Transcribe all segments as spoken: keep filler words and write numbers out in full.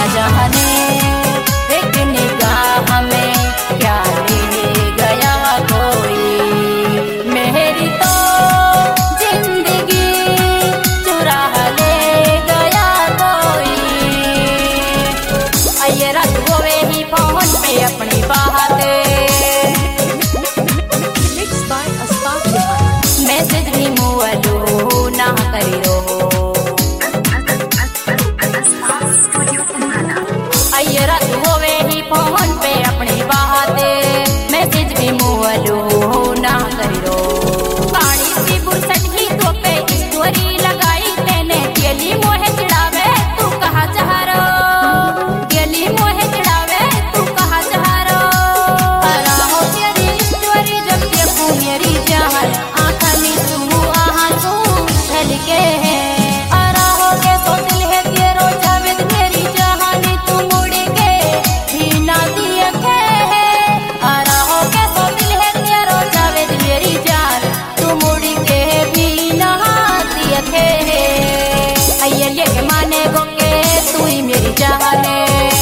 जाने एक निगाह में क्या ले गया कोई, मेरी तो जिंदगी चुरा ले गया कोई। ये रात होवे ही फोन पे अपनी बातें, मैसेज भी मुआलू ना करी रो। ये रात होवे ही फोन पे अपनी बातें, मैसेज भी मुआलू ना करी रो। पानी सी बुरसट ही तो पे स्टोरी लगाई तेने, गेली मोहे चिड़ावे तू कहाँ जा रो, गेली मोहे चिड़ावे तू कहाँ जा रो। अरा हो तेरी स्टोरी जब देखूं मेरी जान, आँखनी तू आहाँ तू ढल के है। अरा हो के सो दिल है तेरो जावेद मेरी जहानी, तू मुड़ के भी ना दिए के है। अरा हो के सो दिल है तेरो जावेद मेरी जान, तू मुड़ के भी ना दिए के है। अये ये के माने गो के तू ही मेरी जाने,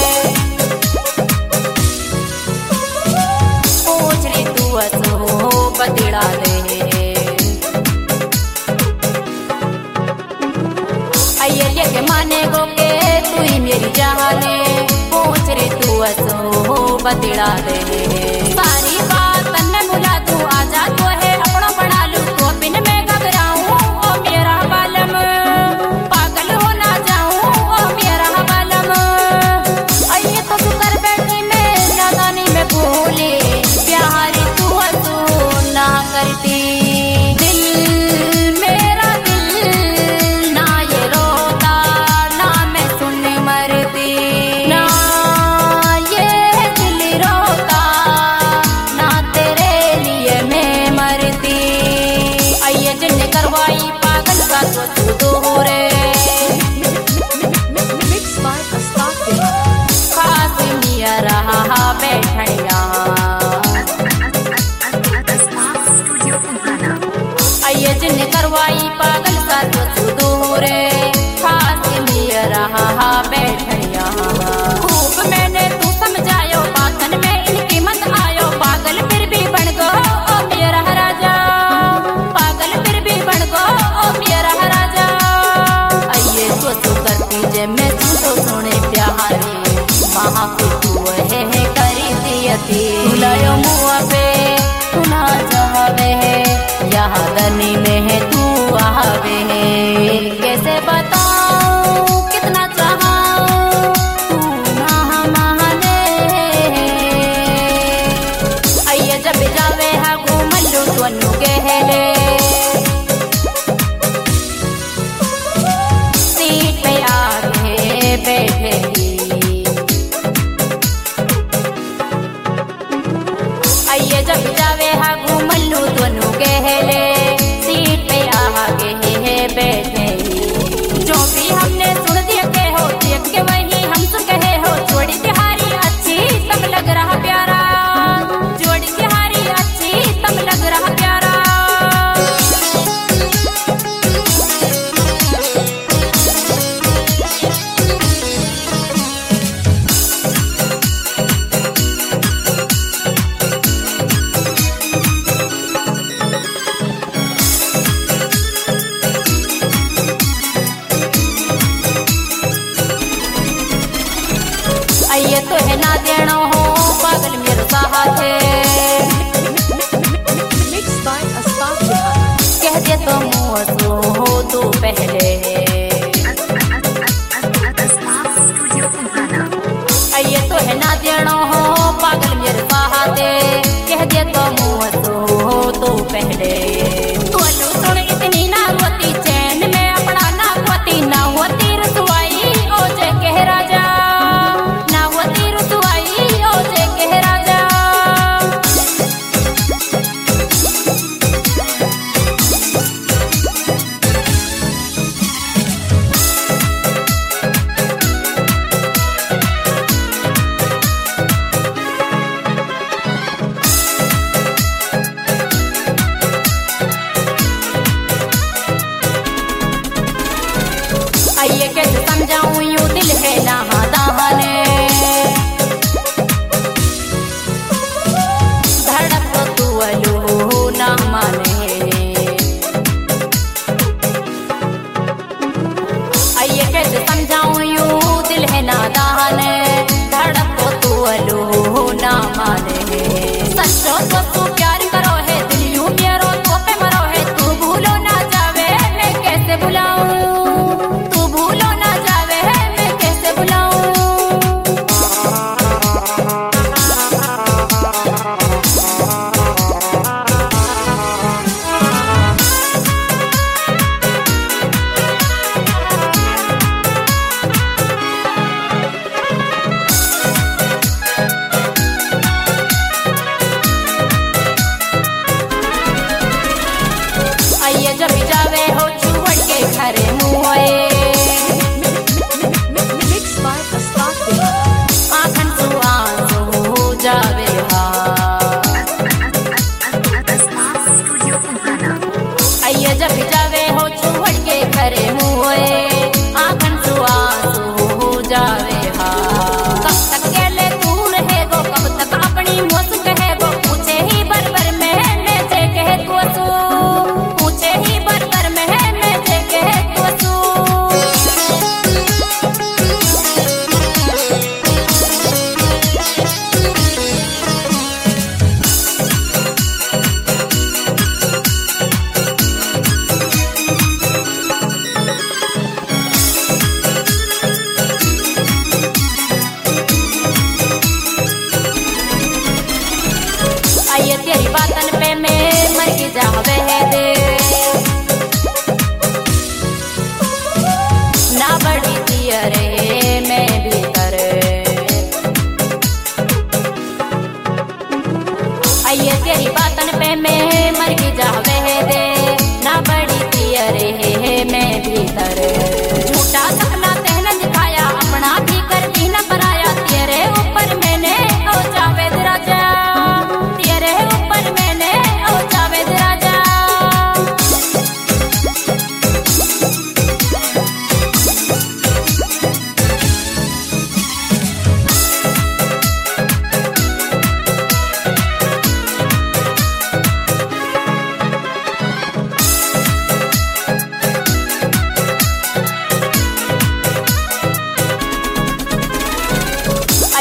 पूछ रही तू असो बतिड़ा दे। ये के माने गो के तू ही मेरी जाने, पूछ रे तू असो बतिड़ा दे। सारी बात तन्ने मुला तू आजा तो है अपना बना लू, तो बिन में घबराऊं ओ मेरा बालम, पागल हो ना जाऊं ओ मेरा बालम। अये तो तू कर बैठी मैं नादानी में भूली, प्यारी तू असो ना करती। करवाई पागल का तो तू दोहरे, खास मिया रहा बैठनिया। अये जिन करवाई पागल का तो तू दोहरे, खास मिया रहा बैठनिया। खूब मैंने तू समझायो बातन में इनकी मत आयो, पागल फिर भी बन गो ओ मेरा राजा, पागल फिर भी बन गो ओ मेरा राजा। अये तो तू करती जे मैं तू तो सुने प्यारे, वहाँ पे तू है करी दियती। बुलायो मुआ पे तू ना जावे है, यहाँ दनी में है तू आवे है। कैसे बताऊं कितना चाहूं तू ना माने। अये जब जावे है घूमलू तो नु गहले, सीट पे आके बैठे अये जब जावे है घूमलू तो नु गहले, सीट पे आके बैठे। जो भी हमने सुन दिया के हो देख के वही हम सुन कहे हो, जोड़ी तिहारी अच्छी तब लग रहा प्यारा, जोड़ी तिहारी अच्छी तब लग रहा प्यारा। अये तो है ना देना हो पागल मेरे साथ, कह दे तो मुँह सो हो तो पहले। अये तो है ना देना हो पागल मेरे साथ, कह दे तो मुँह सो हो तो पहले। तोलू सुन इतनी ना होती चैन में अपना ना होती, ना होती रसवाई ओ जे कह राजा,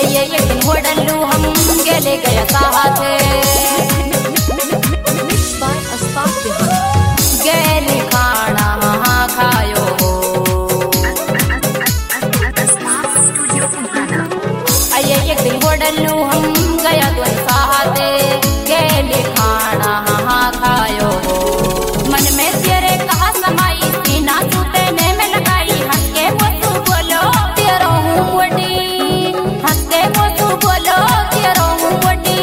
आइए एक दिन हो डल्लू हम गेले गया साथ गेले खाना हाँ खायो आइए एक दिन हो डल्लू हम गया तो साथ गेले खाना हाँ खायो मन में तेरे कहा समाई सीना सूते में मैं लगाई हंस के वो तू बोलो तेरा हूँ बड़ी हंस के वो तू बोलो तेरा हूँ बड़ी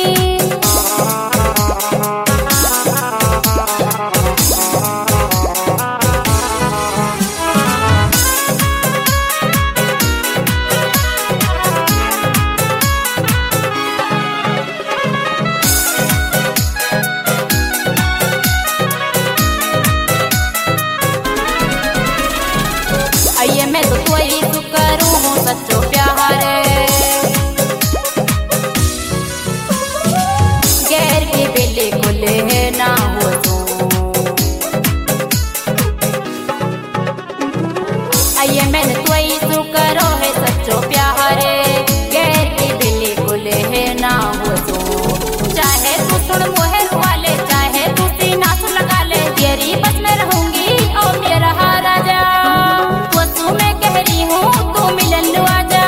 आइए मैं तो कोई तू करूँ हूँ सच्चो प्यार गैर के बेले खुले है ना हो तू आइए मैंने कोई तू करो है सच्चो प्यार गैर के बेले खुले है ना हो तू चाहे तू सुन मोहर वाले चाहे तू सीना से लगा ले तेरी बस में रहूंगी और मेरा राजा मैं कह रही हूँ तू मिलन लो आजा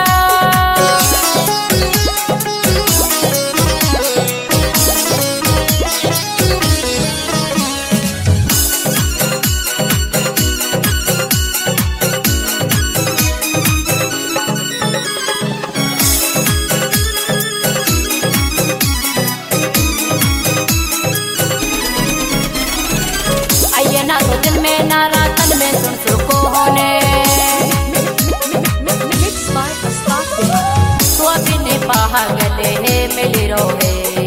आइए ना तो दिल में ना रातन में सुन सुको होने तो अभी ने पागल है मिल रोहे